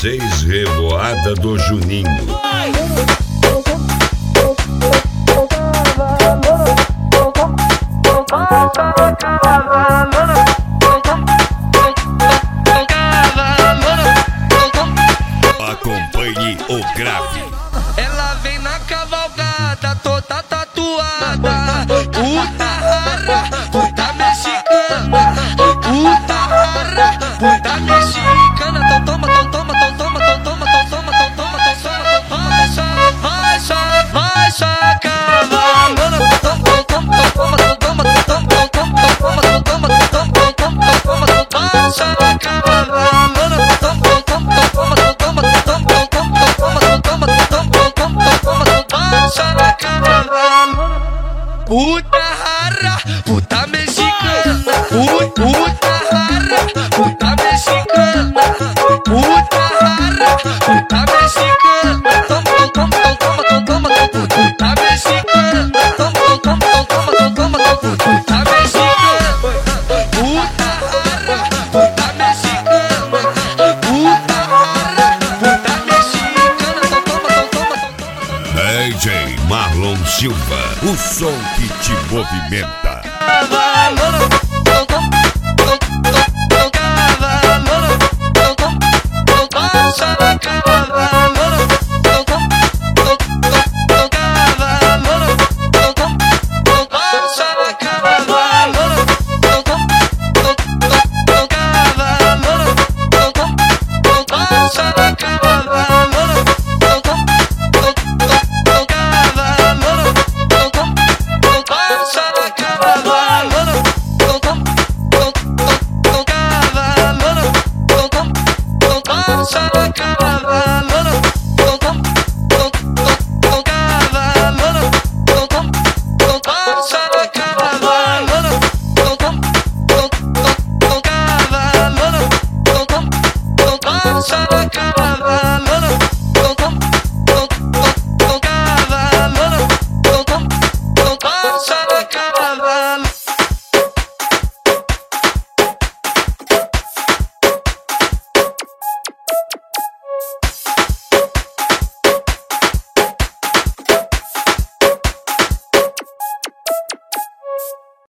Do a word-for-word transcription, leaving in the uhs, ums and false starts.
vocês, Revoada do Juninho. Acompanhe o grave. Ela vem na cavalgada, toda tatuada. Puta rara, puta mexicana. Puta rara, puta mexicana. Então toma, então toma, então toma, então toma, então toma, então toma, então toma, então toma. Vai só, vai só, vai só cavalona. Então toma, então toma, então toma, então toma, então toma, então toma, então toma, então toma, então toma, então toma, então toma, então toma. Vai só cavalona. Então toma, então toma, então toma, então toma, então toma, então toma, então toma, então toma, então toma. Puta rara, puta mexicana. Puta rara, puta mexicana. Puta rara, puta mexicana. Toma, toma, toma, toma, toma, puta mexicana. Toma, toma, toma, toma, puta mexicana. Puta rara, puta mexicana. Puta rara, puta mexicana. Toma, toma, toma. D J Marlon Silva, o som que te movimenta. Cavalona,